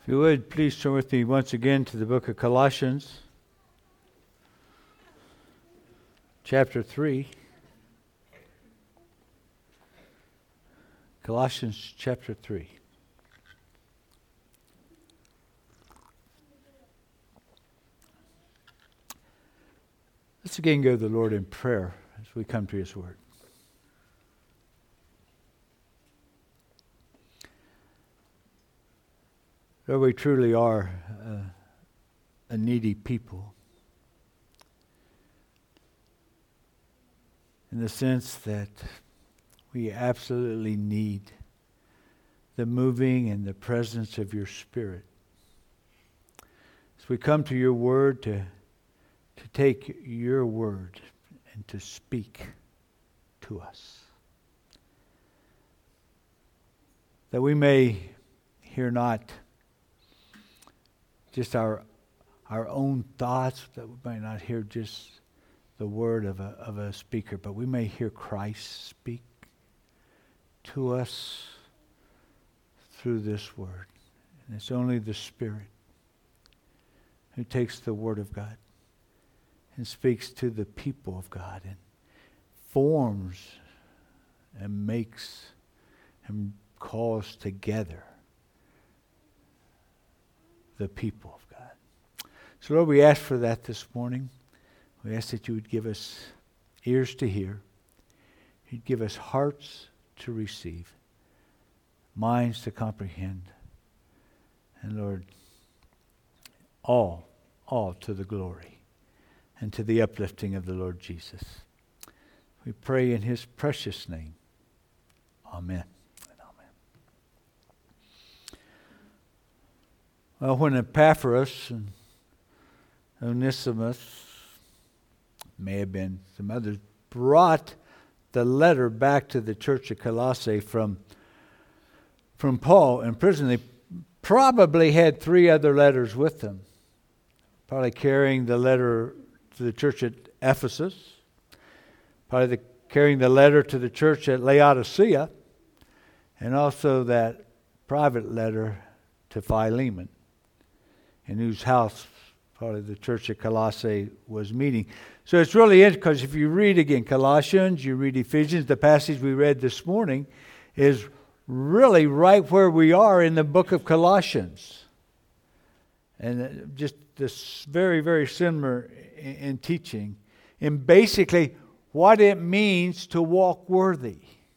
If you would, please turn with me once again to the book of Colossians, chapter 3. Colossians chapter 3. Let's again go to the Lord in prayer as we come to His Word. Lord, we truly are a needy people, in the sense that we absolutely need the moving and the presence of your Spirit. As we come to your Word to take your Word and to speak to us, that we may hear not just our own thoughts, that we might not hear just the word of a speaker, but we may hear Christ speak to us through this word. And it's only the Spirit who takes the word of God and speaks to the people of God and forms and makes and calls together the people of God. So Lord, we ask for that this morning. We ask that you would give us ears to hear. You'd give us hearts to receive, minds to comprehend. And Lord, all to the glory and to the uplifting of the Lord Jesus. We pray in His precious name. Amen. Well, when Epaphras and Onesimus, may have been some others, brought the letter back to the church of Colossae from Paul in prison, they probably had 3 other letters with them. Probably carrying the letter to the church at Ephesus, probably carrying the letter to the church at Laodicea, and also that private letter to Philemon, in whose house probably the church of Colossae was meeting. So it's really interesting, because if you read again Colossians, you read Ephesians, the passage we read this morning is really right where we are in the book of Colossians. And just this very, very similar in teaching, in basically what it means to walk worthy.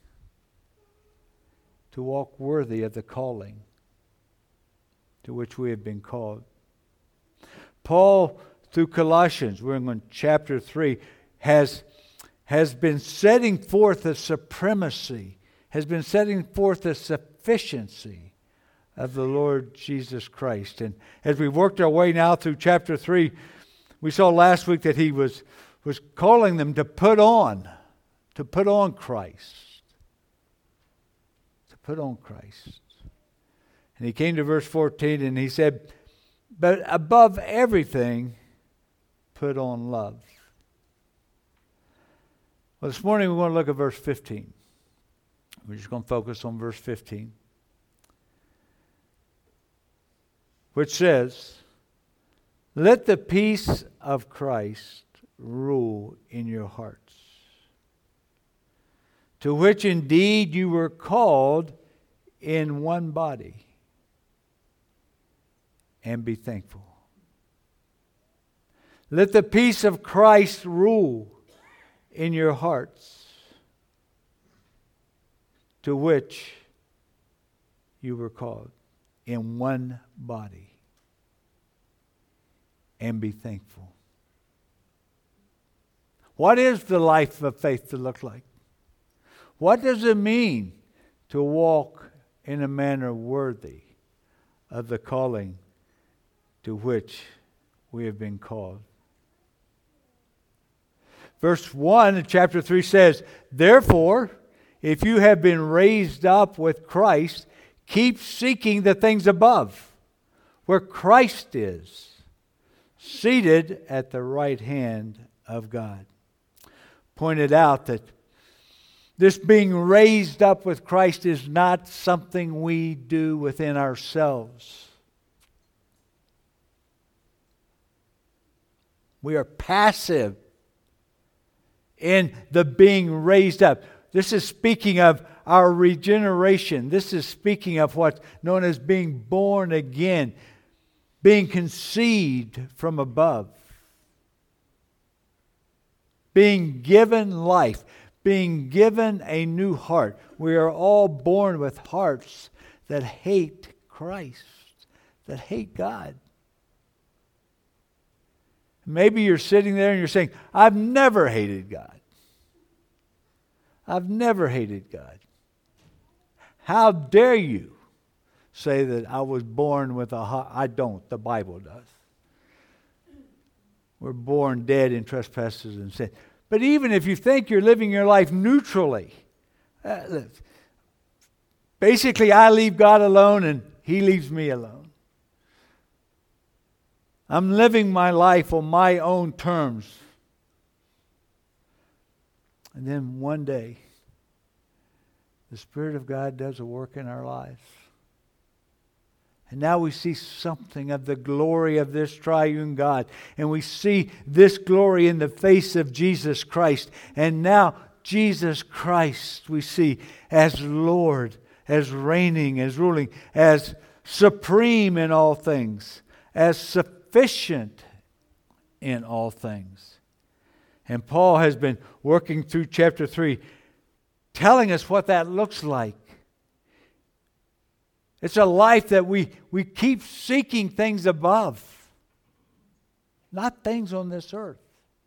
To walk worthy of the calling to which we have been called. Paul, through Colossians, we're in chapter 3, has been setting forth a supremacy, has been setting forth a sufficiency of the Lord Jesus Christ. And as we worked our way now through chapter 3, we saw last week that he was calling them to put on Christ. To put on Christ. And he came to verse 14 and he said, but above everything, put on love. Well, this morning we want to look at verse 15. We're just going to focus on verse 15. Which says, let the peace of Christ rule in your hearts, to which indeed you were called in one body. And be thankful. Let the peace of Christ rule in your hearts, to which you were called in one body. And be thankful. What is the life of faith to look like? What does it mean to walk in a manner worthy of the calling to which we have been called? Verse 1 in chapter 3 says, therefore, if you have been raised up with Christ, keep seeking the things above, where Christ is, seated at the right hand of God. Pointed out that this being raised up with Christ is not something we do within ourselves. We are passive in the being raised up. This is speaking of our regeneration. This is speaking of what's known as being born again, being conceived from above, being given life, being given a new heart. We are all born with hearts that hate Christ, that hate God. Maybe you're sitting there and you're saying, I've never hated God. I've never hated God. How dare you say that I was born with a heart? I don't. The Bible does. We're born dead in trespasses and sin. But even if you think you're living your life neutrally, basically I leave God alone and He leaves me alone. I'm living my life on my own terms. And then one day, the Spirit of God does a work in our lives. And now we see something of the glory of this triune God. And we see this glory in the face of Jesus Christ. And now Jesus Christ we see as Lord, as reigning, as ruling, as supreme in all things, as sufficient in all things. And Paul has been working through chapter 3, telling us what that looks like. It's a life that we keep seeking things above, not things on this earth.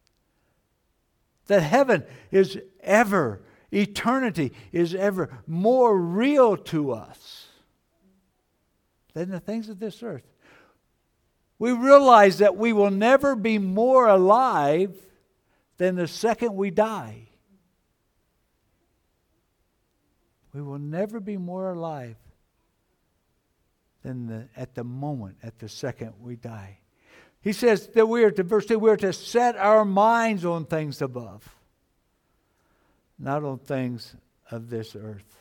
That heaven is ever, eternity is ever more real to us than the things of this earth. We realize that we will never be more alive than the second we die. We will never be more alive than at the second we die. He says that we are to, verse 2, we are to set our minds on things above, not on things of this earth.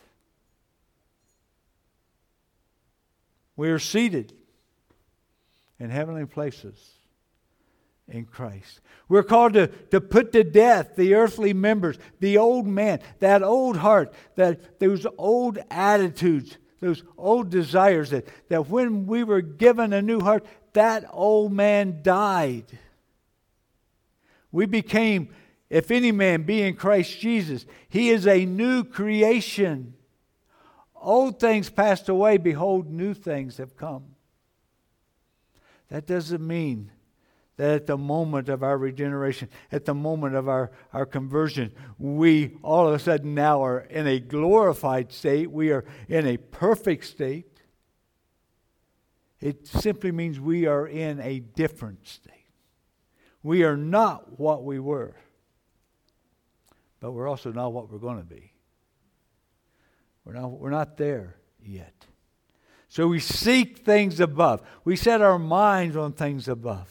We are seated in heavenly places in Christ. We're called to put to death the earthly members, the old man, that old heart, those old attitudes, those old desires that when we were given a new heart, that old man died. We became, if any man be in Christ Jesus, he is a new creation. Old things passed away, behold, new things have come. That doesn't mean that at the moment of our regeneration, at the moment of our conversion, we all of a sudden now are in a glorified state. We are in a perfect state. It simply means we are in a different state. We are not what we were, but we're also not what we're going to be. We're not there yet. So we seek things above. We set our minds on things above.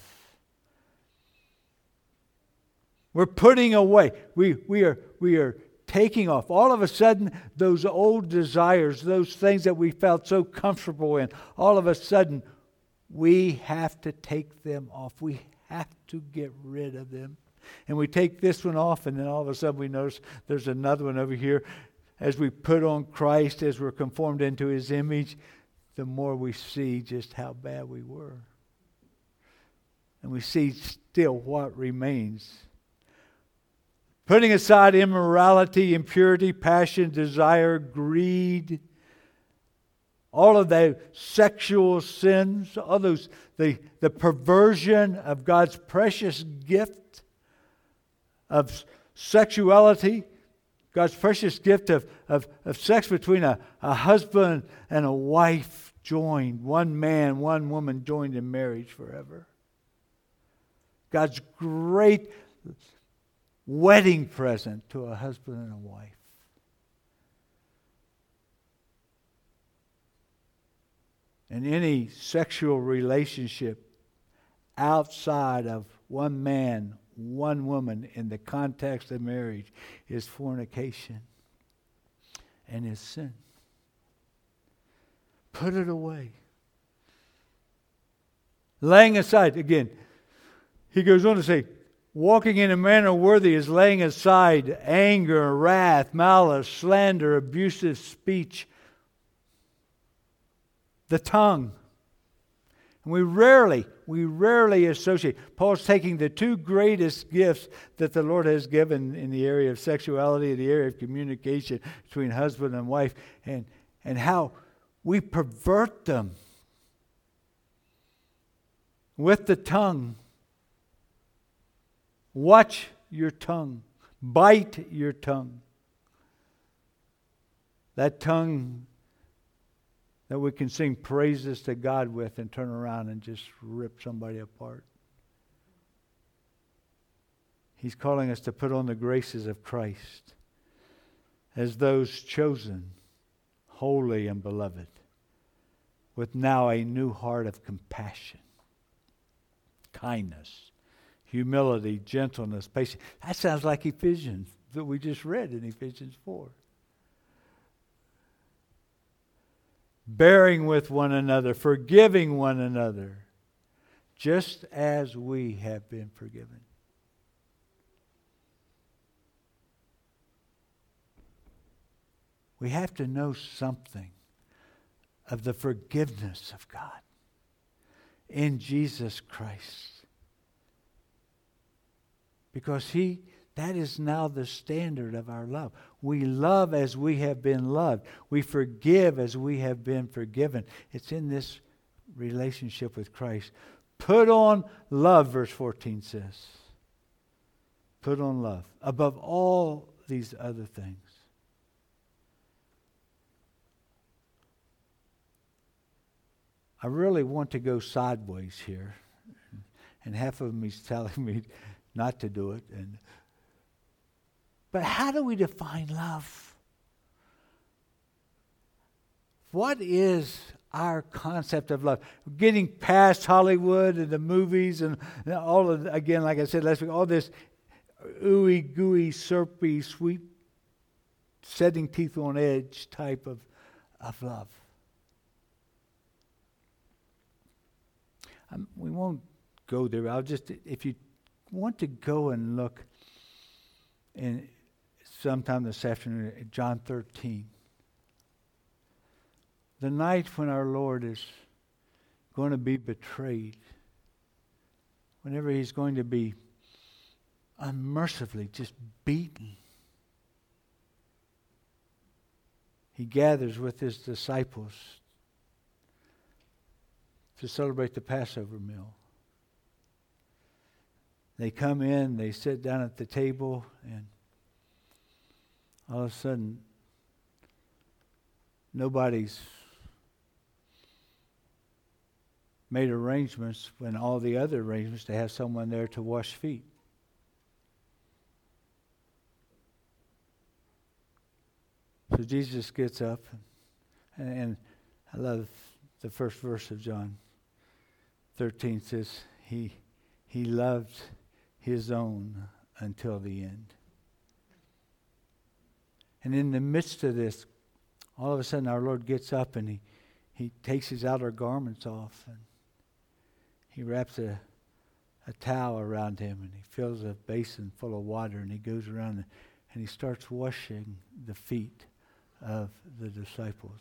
We're putting away. We are taking off. All of a sudden, those old desires, those things that we felt so comfortable in, all of a sudden, we have to take them off. We have to get rid of them. And we take this one off, and then all of a sudden we notice there's another one over here. As we put on Christ, as we're conformed into His image, the more we see just how bad we were. And we see still what remains. Putting aside immorality, impurity, passion, desire, greed, all of the sexual sins, all those, the perversion of God's precious gift of sexuality, God's precious gift of sex between a husband and a wife joined, one man, one woman joined in marriage forever. God's great wedding present to a husband and a wife. And any sexual relationship outside of one man, one woman in the context of marriage is fornication and is sin. Put it away. Laying aside, again, he goes on to say, Walking in a manner worthy is laying aside anger, wrath, malice, slander, abusive speech, the tongue. And we rarely associate. Paul's taking the two greatest gifts that the Lord has given in the area of sexuality, in the area of communication between husband and wife, and how we pervert them with the tongue. Watch your tongue. Bite your tongue. That tongue that we can sing praises to God with and turn around and just rip somebody apart. He's calling us to put on the graces of Christ as those chosen, holy and beloved, with now a new heart of compassion, kindness, humility, gentleness, patience. That sounds like Ephesians that we just read in Ephesians 4. Bearing with one another, forgiving one another, just as we have been forgiven. We have to know something of the forgiveness of God in Jesus Christ. Because that is now the standard of our love. We love as we have been loved. We forgive as we have been forgiven. It's in this relationship with Christ. Put on love, verse 14 says. Put on love above all these other things. I really want to go sideways here. And half of me is telling me not to do it. But how do we define love? What is our concept of love? Getting past Hollywood and the movies and all of, again, like I said last week, all this ooey gooey, syrupy, sweet, setting teeth on edge type of love. We won't go there. I'll just, if you want to go and look in sometime this afternoon at John 13. The night when our Lord is going to be betrayed. Whenever He's going to be unmercifully just beaten. He gathers with His disciples to celebrate the Passover meal. They come in, they sit down at the table, and all of a sudden, nobody's made arrangements when all the other arrangements to have someone there to wash feet. So Jesus gets up, and I love the first verse of John 13 says, He loved His own until the end. And in the midst of this, all of a sudden our Lord gets up and he takes His outer garments off and He wraps a towel around Him and He fills a basin full of water and He goes around and He starts washing the feet of the disciples.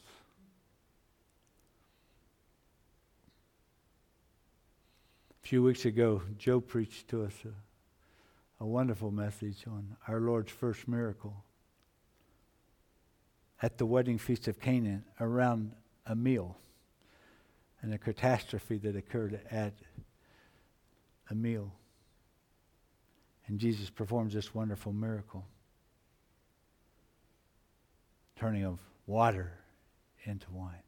A few weeks ago, Joe preached to us a wonderful message on our Lord's first miracle at the wedding feast of Canaan around a meal and a catastrophe that occurred at a meal. And Jesus performs this wonderful miracle, turning of water into wine.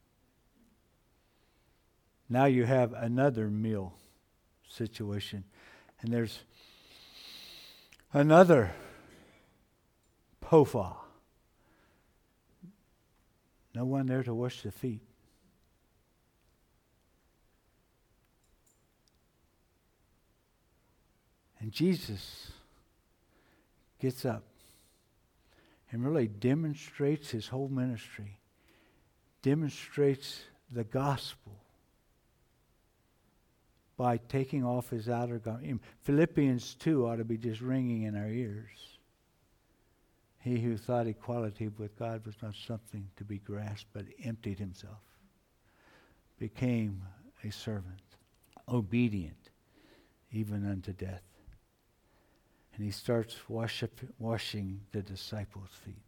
Now you have another meal situation, and there's another pofa. No one there to wash the feet. And Jesus gets up and really demonstrates His whole ministry, demonstrates the gospel by taking off his outer garment. Philippians 2 ought to be just ringing in our ears. He who thought equality with God was not something to be grasped, but emptied himself, became a servant, obedient, even unto death. And he starts washing the disciples' feet.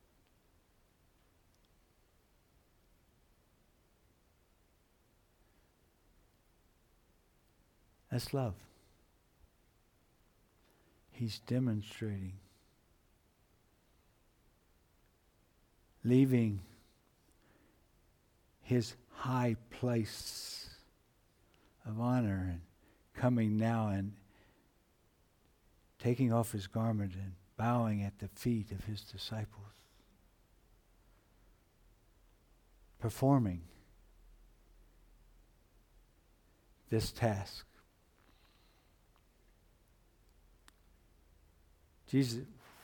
That's love. He's demonstrating, leaving his high place of honor and coming now and taking off his garment and bowing at the feet of his disciples, performing this task. Jesus,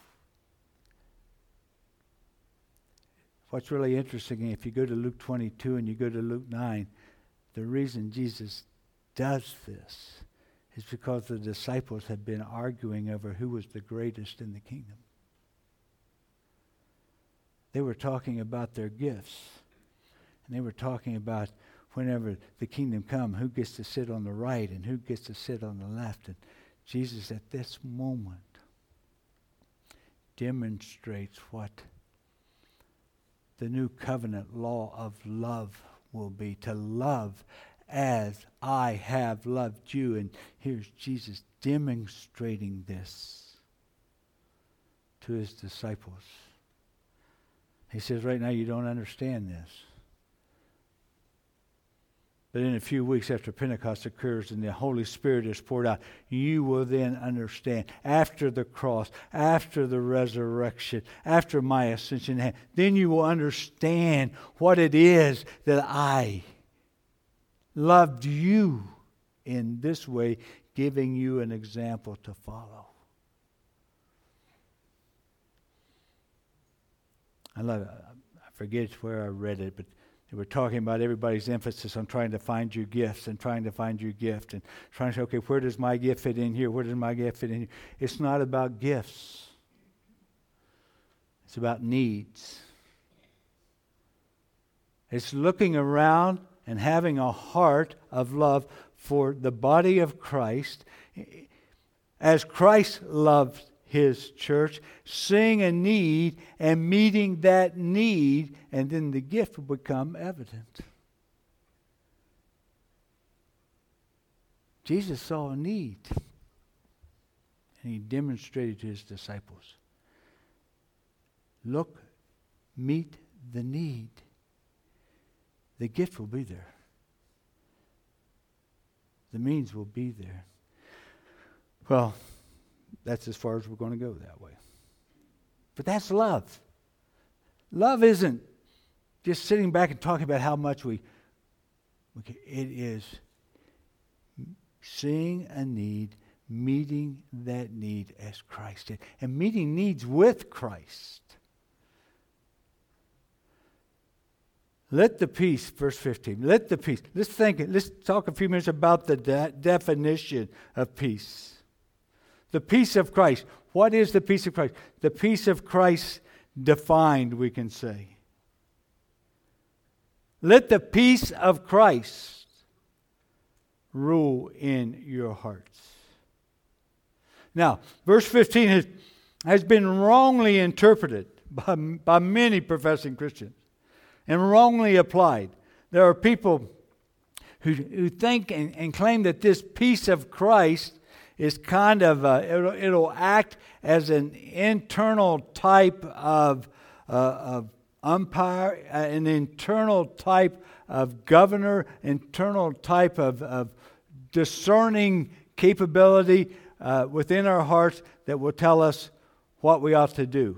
what's really interesting, if you go to Luke 22 and you go to Luke 9, the reason Jesus does this is because the disciples had been arguing over who was the greatest in the kingdom. They were talking about their gifts. And they were talking about whenever the kingdom come, who gets to sit on the right and who gets to sit on the left. And Jesus at this moment demonstrates what the new covenant law of love will be. To love as I have loved you. And here's Jesus demonstrating this to his disciples. He says, right now you don't understand this. But in a few weeks after Pentecost occurs and the Holy Spirit is poured out, you will then understand. After the cross, after the resurrection, after my ascension, then you will understand what it is that I loved you in this way, giving you an example to follow. I forget where I read it, but they were talking about everybody's emphasis on trying to find your gifts and trying to find your gift and trying to say, okay, where does my gift fit in here? Where does my gift fit in here? It's not about gifts. It's about needs. It's looking around and having a heart of love for the body of Christ as Christ loved his church, seeing a need and meeting that need, and then the gift will become evident. Jesus saw a need, and he demonstrated to his disciples. Look, meet the need. The gift will be there. The means will be there. Well, that's as far as we're going to go that way. But that's love. Love isn't just sitting back and talking about how much it is seeing a need, meeting that need as Christ did, and meeting needs with Christ. Let the peace, verse 15, let the peace. Let's talk a few minutes about the definition of peace. The peace of Christ. What is the peace of Christ? The peace of Christ defined, we can say. Let the peace of Christ rule in your hearts. Now, verse 15 has been wrongly interpreted by many professing Christians and wrongly applied. There are people who think and claim that this peace of Christ is kind of, it'll act as an internal type of umpire, an internal type of governor, internal type of discerning capability within our hearts that will tell us what we ought to do.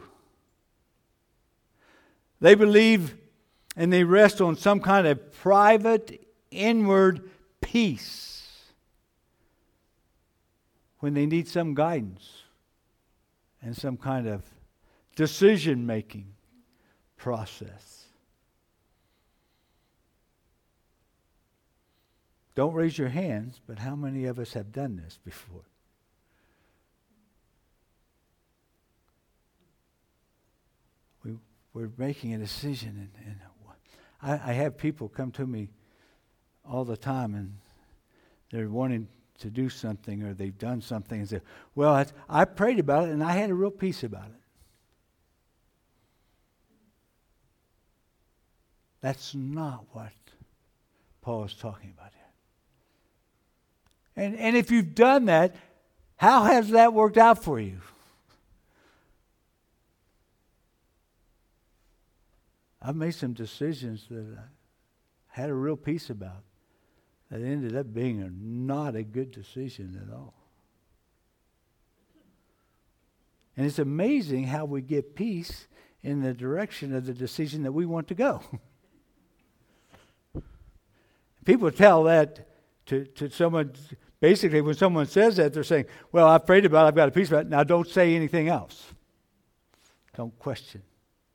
They believe and they rest on some kind of private, inward peace when they need some guidance and some kind of decision-making process. Don't raise your hands, but how many of us have done this before? We're making a decision, and I have people come to me all the time, and they're wanting to do something, or they've done something, and say, well, I prayed about it, and I had a real peace about it. That's not what Paul is talking about here. And if you've done that, how has that worked out for you? I've made some decisions that I had a real peace about that ended up being not a good decision at all. And it's amazing how we get peace in the direction of the decision that we want to go. People tell that to someone. Basically, when someone says that, they're saying, well, I've prayed about it, I've got a peace about it. Now don't say anything else. Don't question.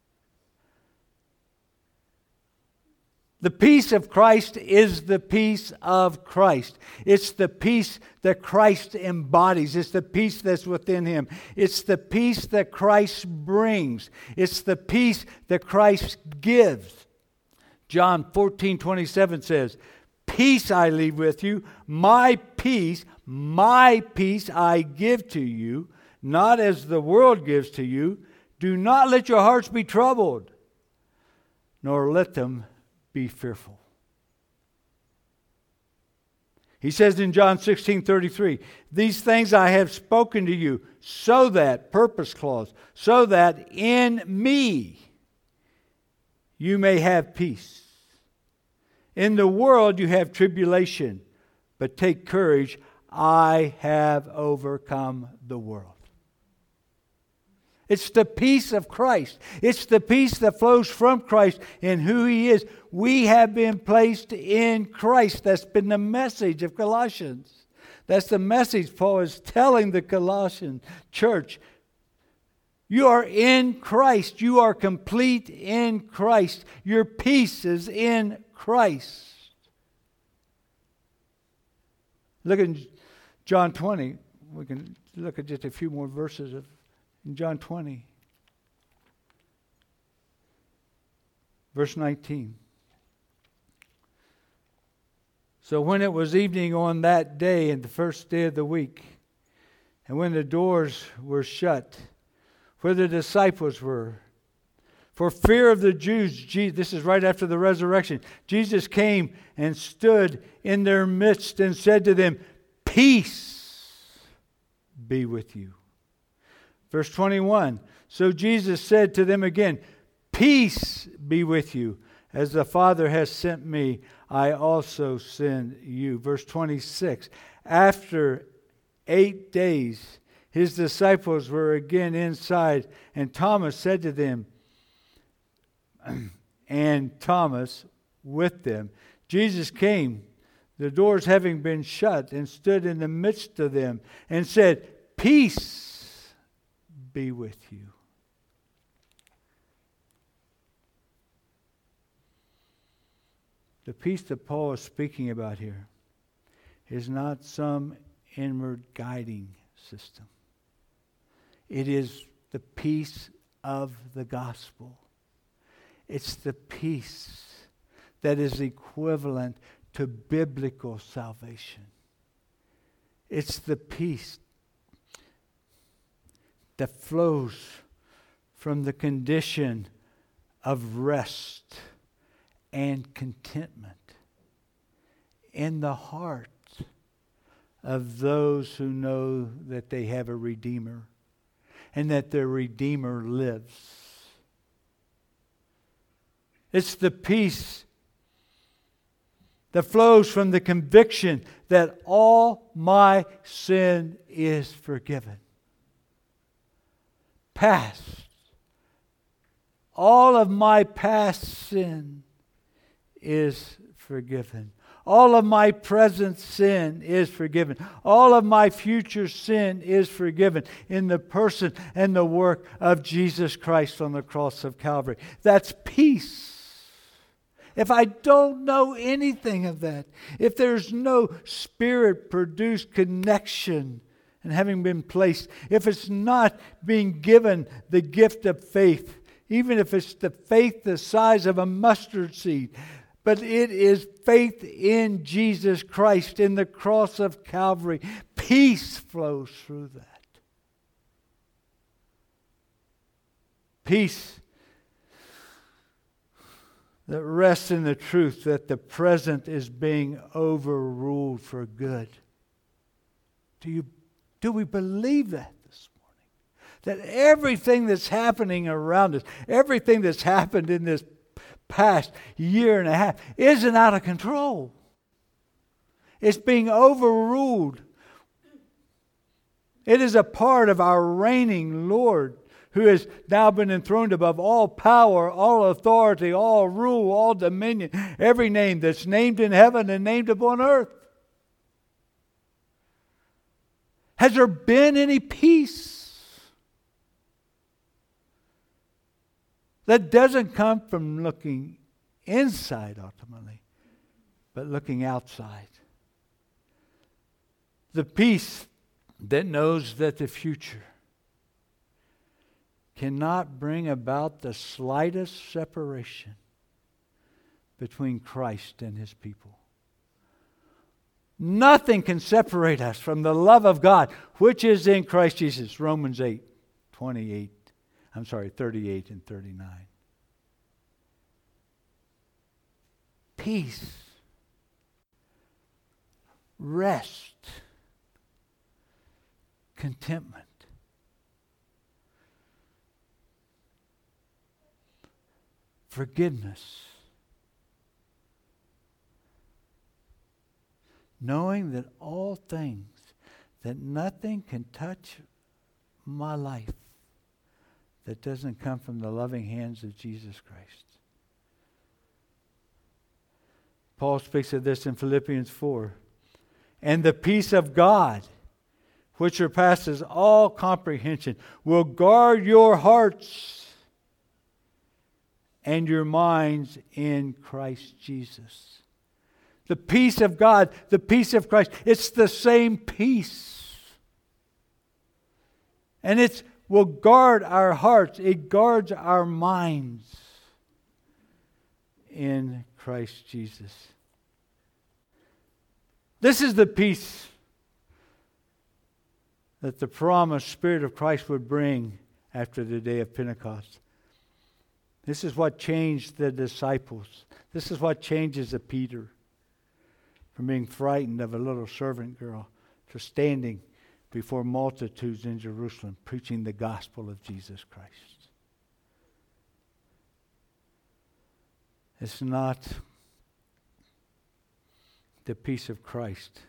The peace of Christ is the peace of Christ. It's the peace that Christ embodies. It's the peace that's within Him. It's the peace that Christ brings. It's the peace that Christ gives. John 14:27 says, peace I leave with you, my peace I give to you, not as the world gives to you. Do not let your hearts be troubled, nor let them be fearful. He says in John 16:33, these things I have spoken to you, so that, purpose clause, so that in me you may have peace. In the world you have tribulation, but take courage, I have overcome the world. It's the peace of Christ. It's the peace that flows from Christ in who He is. We have been placed in Christ. That's been the message of Colossians. That's the message Paul is telling the Colossian church. You are in Christ. You are complete in Christ. Your peace is in Christ. Look at John 20. We can look at just a few more verses in John 20. Verse 19. So when it was evening on that day, and the first day of the week, and when the doors were shut, where the disciples were, for fear of the Jews, this is right after the resurrection, Jesus came and stood in their midst and said to them, peace be with you. Verse 21, so Jesus said to them again, peace be with you. As the Father has sent me, I also send you. Verse 26, after 8 days, His disciples were again inside, and Thomas said to them, and Thomas with them. Jesus came, the doors having been shut, and stood in the midst of them, and said, peace be with you. The peace that Paul is speaking about here is not some inward guiding system. It is the peace of the gospel. It's the peace that is equivalent to biblical salvation. It's the peace that flows from the condition of rest and contentment in the heart of those who know that they have a Redeemer and that their Redeemer lives. It's the peace that flows from the conviction that all my sin is forgiven. Past. All of my past sin is forgiven. All of my present sin is forgiven. All of my future sin is forgiven in the person and the work of Jesus Christ on the cross of Calvary. That's peace. if I don't know anything of that, if there's no Spirit-produced connection and having been placed, if it's not being given the gift of faith, even if it's the faith the size of a mustard seed, but it is faith in Jesus Christ, in the cross of Calvary, peace flows through that. Peace that rests in the truth that the present is being overruled for good. Do we believe that this morning? That everything that's happening around us, everything that's happened in this past year and a half, isn't out of control. It's being overruled. It is a part of our reigning Lord, who has now been enthroned above all power, all authority, all rule, all dominion, every name that's named in heaven and named upon earth. Has there been any peace? That doesn't come from looking inside ultimately, but looking outside. The peace that knows that the future cannot bring about the slightest separation between Christ and His people. Nothing can separate us from the love of God, which is in Christ Jesus. Romans 38 and 39. Peace, rest, contentment. Forgiveness. Knowing that all things, that nothing can touch my life that doesn't come from the loving hands of Jesus Christ. Paul speaks of this in Philippians 4. And the peace of God, which surpasses all comprehension, will guard your hearts and your minds in Christ Jesus. The peace of God, the peace of Christ, it's the same peace. And it will guard our hearts. It guards our minds in Christ Jesus. This is the peace that the promised Spirit of Christ would bring after the day of Pentecost. This is what changed the disciples. This is what changes a Peter from being frightened of a little servant girl to standing before multitudes in Jerusalem preaching the gospel of Jesus Christ. It's not the peace of Christ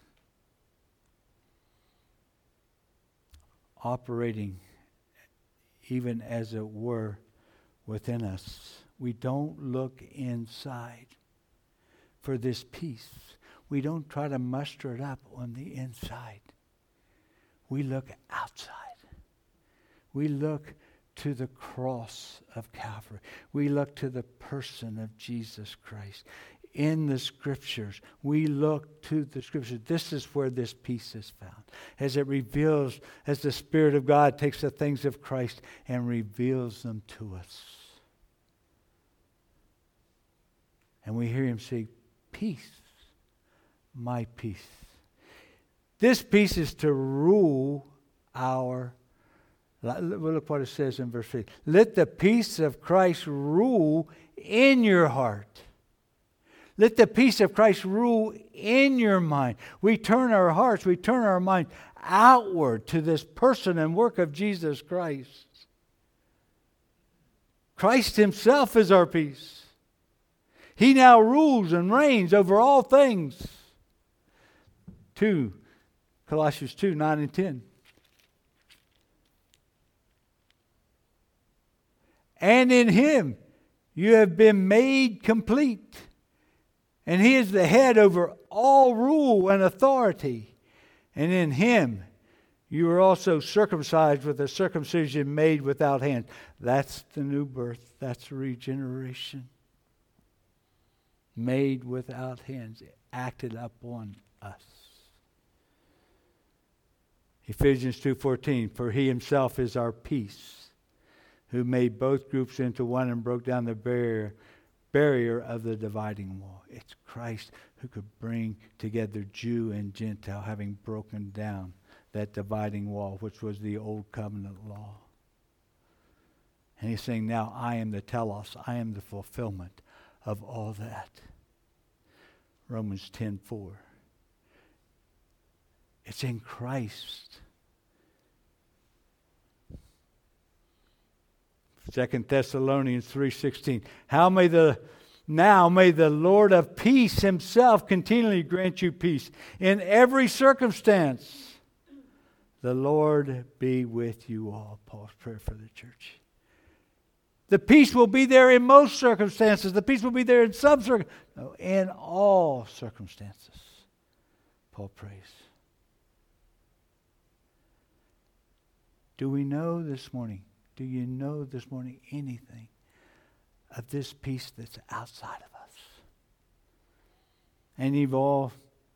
operating even as it were within us. We don't look inside for this peace. We don't try to muster it up on the inside. We look outside. We look to the cross of Calvary. We look to the person of Jesus Christ. In the Scriptures, we look to the Scriptures. This is where this peace is found. As it reveals, as the Spirit of God takes the things of Christ and reveals them to us. And we hear Him say, peace, my peace. This peace is to rule our life. Look what it says in verse 3. Let the peace of Christ rule in your heart. Let the peace of Christ rule in your mind. We turn our hearts, we turn our mind outward to this person and work of Jesus Christ. Christ Himself is our peace. He now rules and reigns over all things. Colossians 2, 9 and 10. And in Him you have been made complete. And He is the head over all rule and authority. And in Him you are also circumcised with a circumcision made without hands. That's the new birth. That's regeneration. made without hands, acted upon us. Ephesians 2:14, for he himself is our peace, who made both groups into one and broke down the barrier of the dividing wall. It's Christ who could bring together Jew and Gentile, having broken down that dividing wall, which was the old covenant law. And he's saying, now I am the telos, I am the fulfillment of all that. Romans 10:4. It's in Christ. 2 Thessalonians 3:16. Now may the Lord of peace himself continually grant you peace in every circumstance. The Lord be with you all. Paul's prayer for the church. The peace will be there in most circumstances. The peace will be there in some circumstances. No, in all circumstances. Paul prays. Do we know this morning? Do you know this morning anything of this peace that's outside of us? And you've all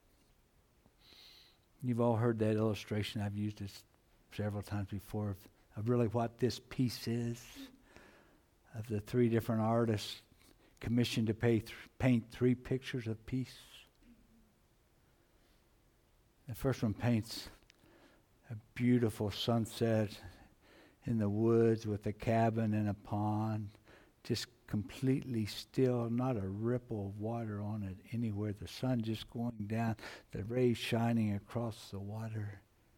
heard that illustration. I've used it several times before of really what this peace is. Of the three different artists commissioned to paint three pictures of peace. The first one paints a beautiful sunset in the woods with a cabin and a pond, just completely still, not a ripple of water on it anywhere. The sun just going down, the rays shining across the water.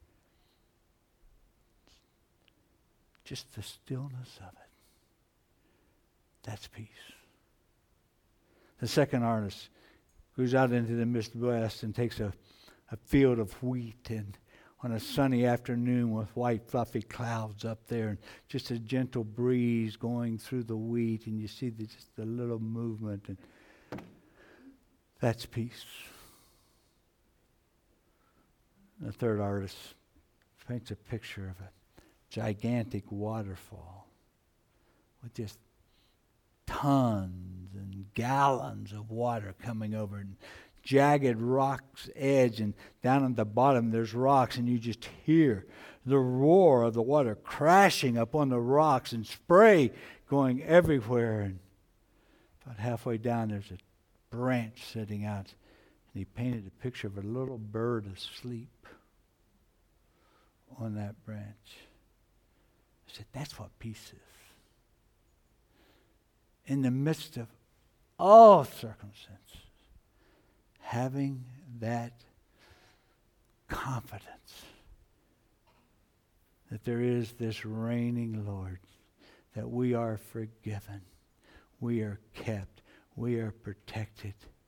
Just the stillness of it. That's peace. The second artist goes out into the Midwest and takes a field of wheat, and on a sunny afternoon with white fluffy clouds up there and just a gentle breeze going through the wheat, and you see just the little movement, and that's peace. The third artist paints a picture of a gigantic waterfall with just tons and gallons of water coming over, and jagged rocks edge, and down at the bottom there's rocks, and you just hear the roar of the water crashing up on the rocks and spray going everywhere. And about halfway down there's a branch sitting out, and he painted a picture of a little bird asleep on that branch. I said, that's what peace is. In the midst of all circumstances, having that confidence that there is this reigning Lord, that we are forgiven, we are kept, we are protected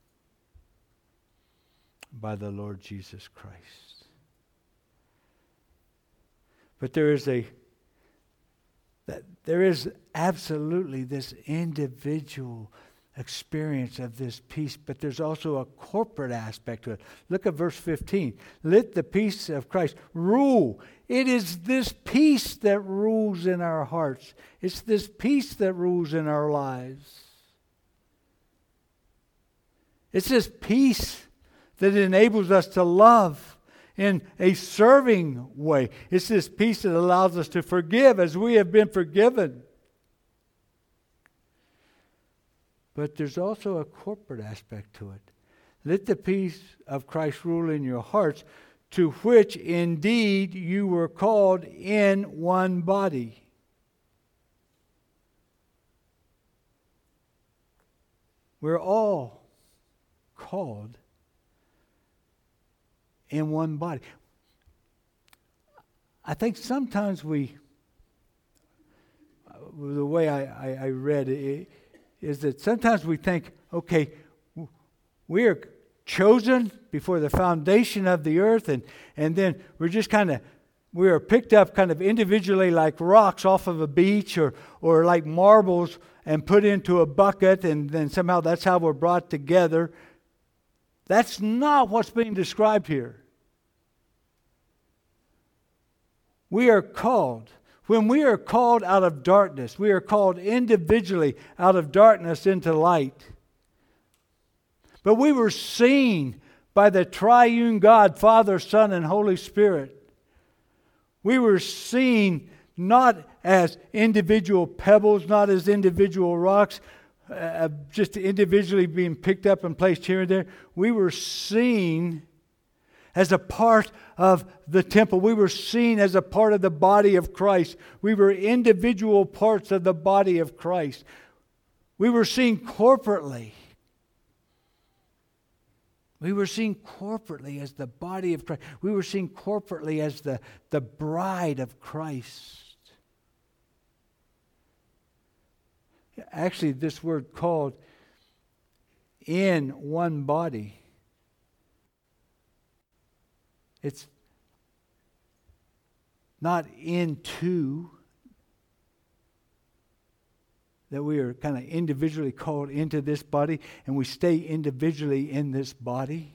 by the Lord Jesus Christ. But there is absolutely this individual experience of this peace, but there's also a corporate aspect to it. Look at verse 15. Let the peace of Christ rule. It is this peace that rules in our hearts. It's this peace that rules in our lives. It's this peace that enables us to love in a serving way. It's this peace that allows us to forgive as we have been forgiven. But there's also a corporate aspect to it. Let the peace of Christ rule in your hearts, to which indeed you were called in one body. We're all called in one body. I think sometimes the way I read it is that sometimes we think, okay, we are chosen before the foundation of the earth, and then we are picked up kind of individually like rocks off of a beach or like marbles and put into a bucket, and then somehow that's how we're brought together. That's not what's being described here. We are called. When we are called out of darkness, we are called individually out of darkness into light. But we were seen by the triune God, Father, Son, and Holy Spirit. We were seen not as individual pebbles, not as individual rocks, just individually being picked up and placed here and there. We were seen as a part of the temple. We were seen as a part of the body of Christ. We were individual parts of the body of Christ. We were seen corporately. We were seen corporately as the body of Christ. We were seen corporately as the bride of Christ. Actually, this word called in one body. It's not into, that we are kind of individually called into this body and we stay individually in this body.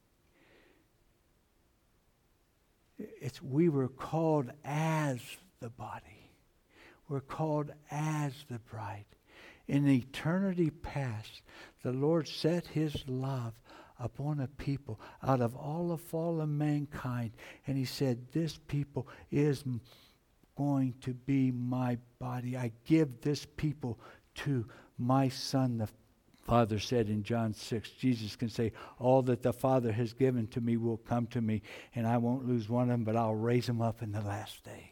It's we were called as the body. We're called as the bride. In eternity past, the Lord set His love upon a people out of all of fallen mankind. And He said, this people is going to be my body. I give this people to my Son. The Father said in John 6, Jesus can say, all that the Father has given to me will come to me, and I won't lose one of them, but I'll raise them up in the last day.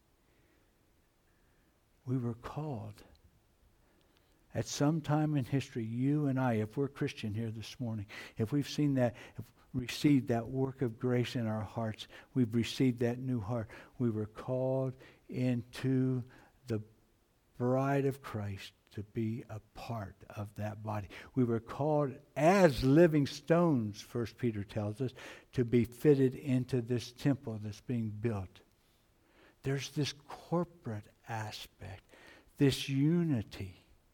We were called. At some time in history, you and I, if we're Christian here this morning, if we've seen that, if received that work of grace in our hearts, we've received that new heart, we were called into the bride of Christ to be a part of that body. We were called as living stones, 1 Peter tells us, to be fitted into this temple that's being built. There's this corporate aspect, this unity.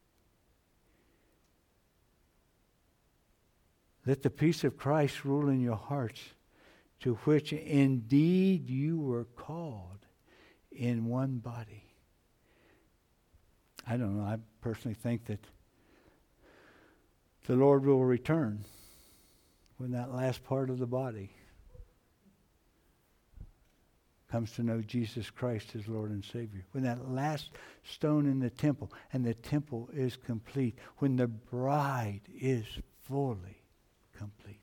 Let the peace of Christ rule in your hearts, to which indeed you were called in one body. I don't know, I personally think that the Lord will return when that last part of the body comes to know Jesus Christ as Lord and Savior. When that last stone in the temple, and the temple is complete. When the bride is fully complete.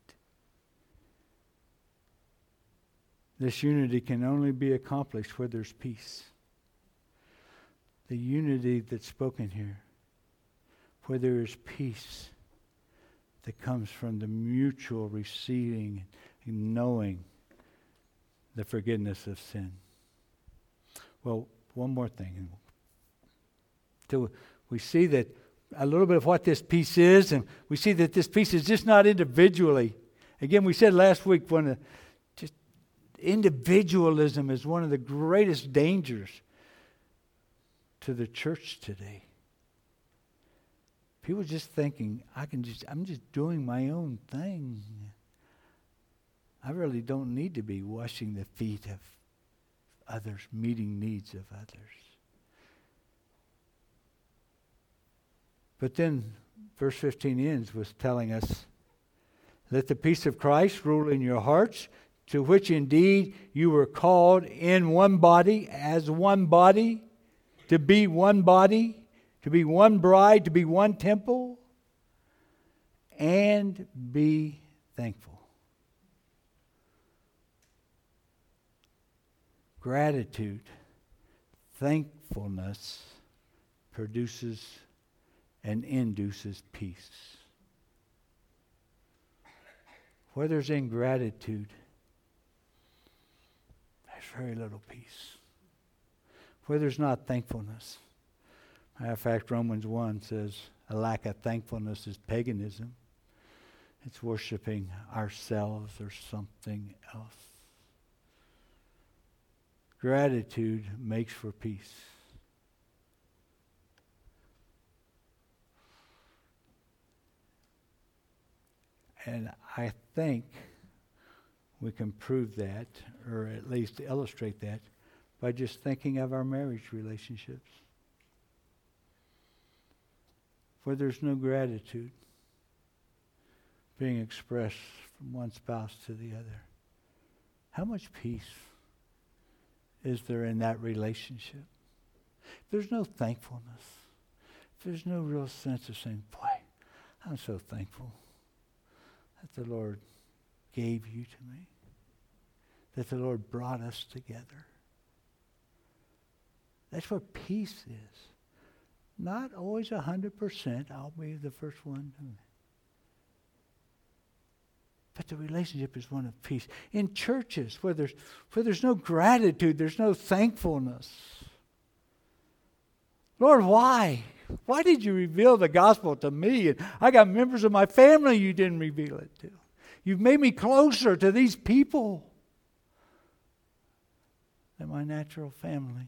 This unity can only be accomplished where there's peace. The unity that's spoken here, where there is peace that comes from the mutual receiving and knowing the forgiveness of sin. Well, one more thing. Till we see that a little bit of what this peace is, and we see that this peace is just not individually. Again, we said last week just individualism is one of the greatest dangers to the church today. People just thinking, I'm just doing my own thing. I really don't need to be washing the feet of others, meeting needs of others. But then verse 15 ends with telling us, let the peace of Christ rule in your hearts, to which indeed you were called in one body, as one body, to be one body, to be one bride, to be one temple, and be thankful. Gratitude, thankfulness produces and induces peace. Where there's ingratitude, there's very little peace. Where there's not thankfulness. Matter of fact, Romans 1 says a lack of thankfulness is paganism. It's worshiping ourselves or something else. Gratitude makes for peace. And I think we can prove that, or at least illustrate that, by just thinking of our marriage relationships. Where there's no gratitude, being expressed from one spouse to the other. How much peace is there in that relationship? If there's no thankfulness, if there's no real sense of saying, boy, I'm so thankful that the Lord gave you to me, that the Lord brought us together. That's what peace is. Not always 100%. I'll be the first one. But the relationship is one of peace. In churches where there's no gratitude, there's no thankfulness. Lord, why? Why did you reveal the gospel to me? And I got members of my family you didn't reveal it to. You've made me closer to these people than my natural family.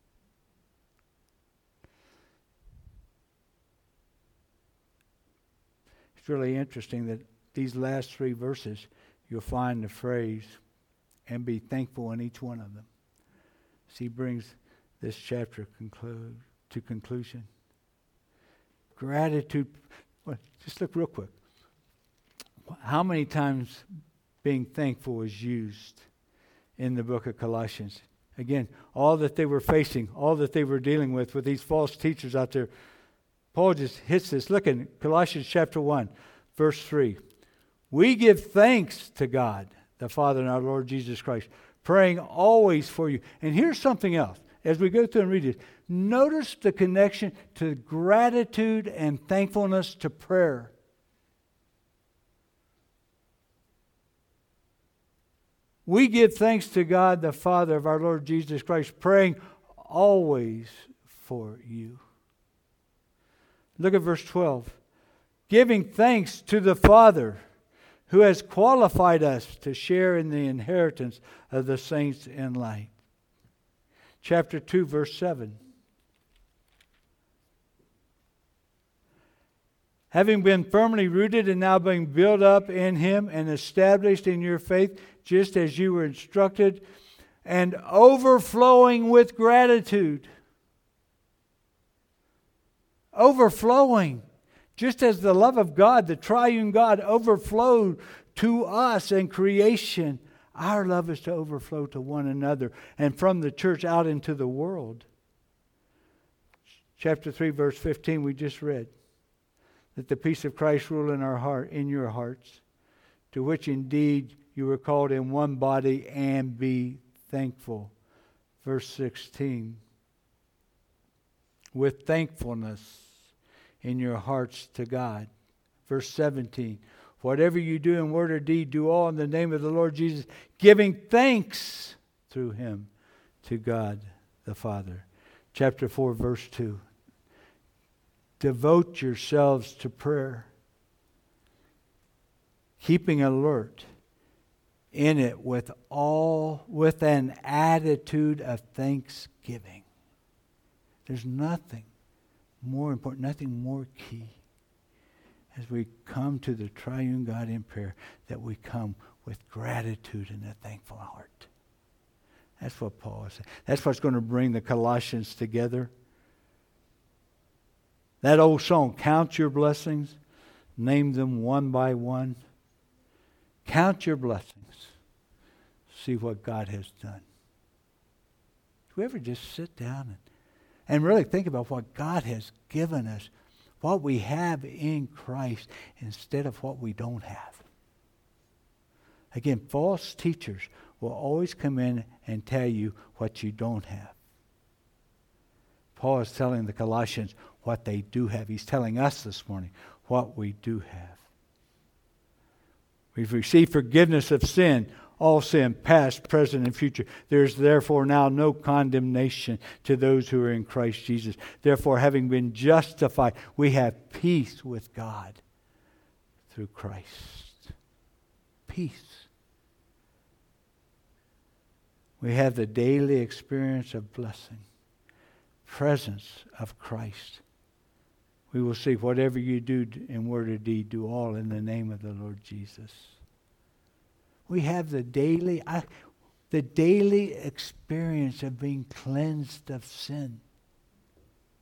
It's really interesting that these last 3 verses, you'll find the phrase, and be thankful in each one of them. So he brings this chapter to conclusion. Gratitude. Well, just look real quick. How many times being thankful is used in the book of Colossians? Again, all that they were facing, all that they were dealing with these false teachers out there. Paul just hits this. Look in Colossians chapter 1, verse 3. We give thanks to God, the Father and our Lord Jesus Christ, praying always for you. And here's something else. As we go through and read it, notice the connection to gratitude and thankfulness to prayer. We give thanks to God, the Father of our Lord Jesus Christ, praying always for you. Look at verse 12. Giving thanks to the Father who has qualified us to share in the inheritance of the saints in light. Chapter 2, verse 7. Having been firmly rooted and now being built up in Him and established in your faith, just as you were instructed, and overflowing with gratitude. Overflowing. Just as the love of God, the triune God, overflowed to us in creation, our love is to overflow to one another and from the church out into the world. Chapter 3, verse 15, we just read. That the peace of Christ rule in your hearts, to which indeed you were called in one body, and be thankful. Verse 16. With thankfulness in your hearts to God. Verse 17. Whatever you do in word or deed, do all in the name of the Lord Jesus, giving thanks through Him to God the Father. Chapter 4, verse 2. Devote yourselves to prayer, keeping alert in it with an attitude of thanksgiving. There's nothing more important, nothing more key as we come to the triune God in prayer, that we come with gratitude and a thankful heart. That's what Paul is saying. That's what's going to bring the Colossians together. That old song, count your blessings, name them one by one. Count your blessings. See what God has done. Do we ever just sit down and really think about what God has given us, what we have in Christ instead of what we don't have? Again, false teachers will always come in and tell you what you don't have. Paul is telling the Colossians what they do have. He's telling us this morning what we do have. We've received forgiveness of sin, all sin, past, present, and future. There's therefore now no condemnation to those who are in Christ Jesus. Therefore, having been justified, we have peace with God through Christ. Peace. We have the daily experience of blessing. Presence of Christ. We will see whatever you do in word or deed, do all in the name of the Lord Jesus. We have the daily experience of being cleansed of sin.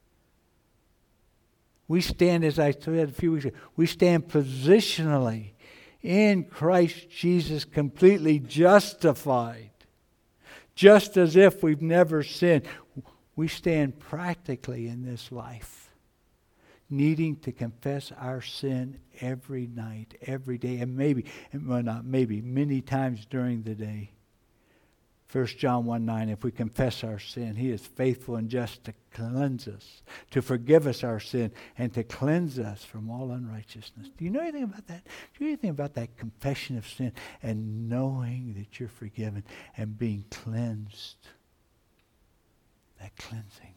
We stand, as I said a few weeks ago, we stand positionally In Christ Jesus, completely justified. Just as if we've never sinned. We stand practically in this life, needing to confess our sin every night, every day, and many times during the day. 1 John 1:9, if we confess our sin, He is faithful and just to cleanse us, to forgive us our sin, and to cleanse us from all unrighteousness. Do you know anything about that? Do you know anything about that confession of sin and knowing that you're forgiven and being cleansed? That cleansing.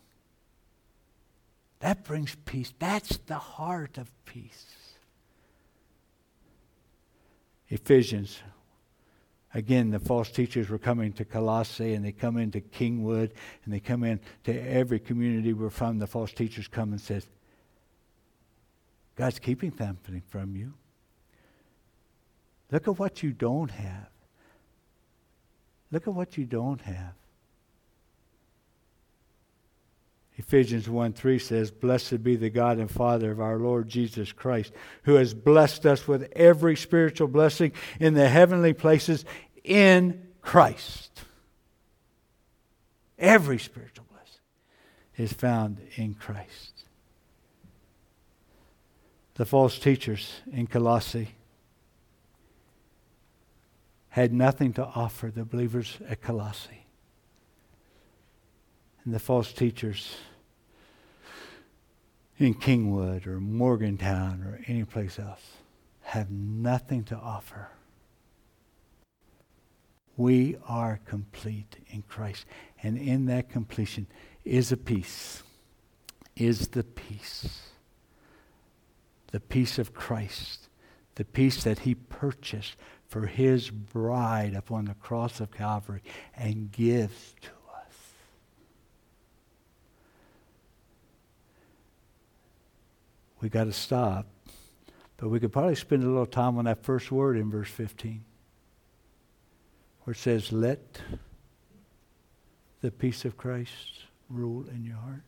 That brings peace. That's the heart of peace. Ephesians. Again, the false teachers were coming to Colossae, and they come into Kingwood, and they come in to every community we're from. The false teachers come and says, God's keeping something from you. Look at what you don't have. Look at what you don't have. Ephesians 1:3 says, Blessed be the God and Father of our Lord Jesus Christ, who has blessed us with every spiritual blessing in the heavenly places in Christ. Every spiritual blessing is found in Christ. The false teachers in Colossae had nothing to offer the believers at Colossae. And the false teachers in Kingwood or Morgantown or any place else have nothing to offer. We are complete in Christ. And in that completion is a peace. Is the peace. The peace of Christ. The peace that He purchased for His bride upon the cross of Calvary and gives to us. We got to stop. But we could probably spend a little time on that first word in verse 15. Where it says, let the peace of Christ rule in your heart.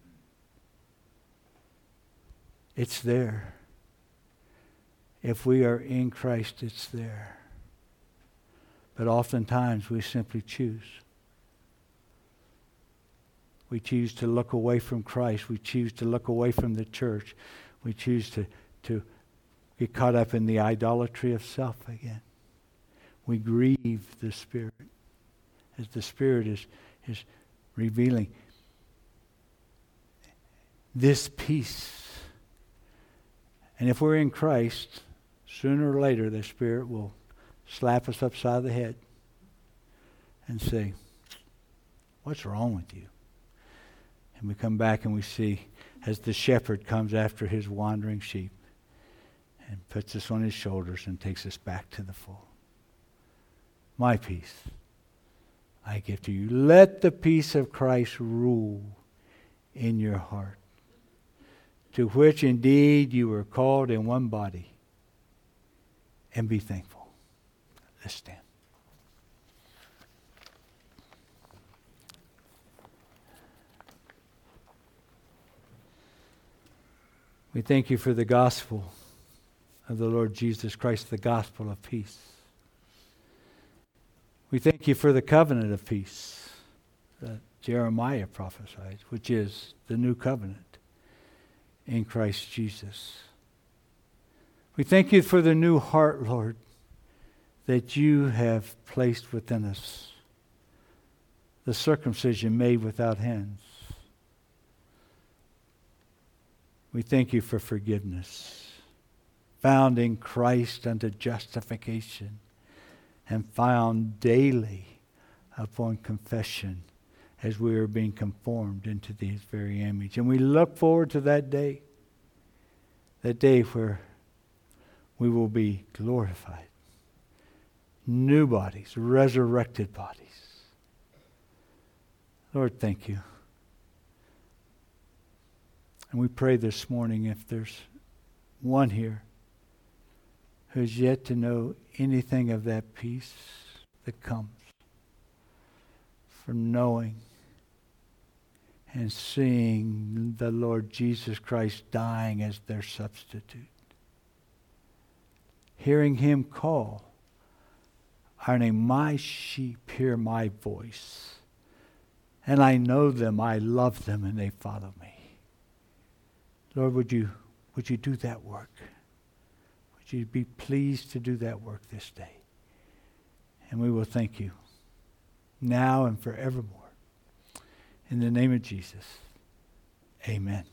It's there. If we are in Christ, it's there. But oftentimes we simply choose. We choose to look away from Christ. We choose to look away from the church. We choose to get caught up in the idolatry of self again. We grieve the Spirit as the Spirit is revealing this peace. And if we're in Christ, sooner or later the Spirit will slap us upside the head and say, what's wrong with you? And we come back and we see as the shepherd comes after his wandering sheep and puts us on his shoulders and takes us back to the fold. My peace I give to you. Let the peace of Christ rule in your heart, to which indeed you were called in one body, and be thankful. Let's stand. We thank you for the gospel of the Lord Jesus Christ, the gospel of peace. We thank you for the covenant of peace that Jeremiah prophesied, which is the new covenant in Christ Jesus. We thank you for the new heart, Lord, that you have placed within us, the circumcision made without hands. We thank you for forgiveness, found in Christ unto justification, and found daily upon confession as we are being conformed into His very image. And we look forward to that day where we will be glorified, new bodies, resurrected bodies. Lord, thank you. And we pray this morning, if there's one here who's yet to know anything of that peace that comes from knowing and seeing the Lord Jesus Christ dying as their substitute, hearing him call our name. My sheep hear my voice, and I know them, I love them, and they follow me. Lord, would you do that work? Would you be pleased to do that work this day? And we will thank you now and forevermore. In the name of Jesus, amen.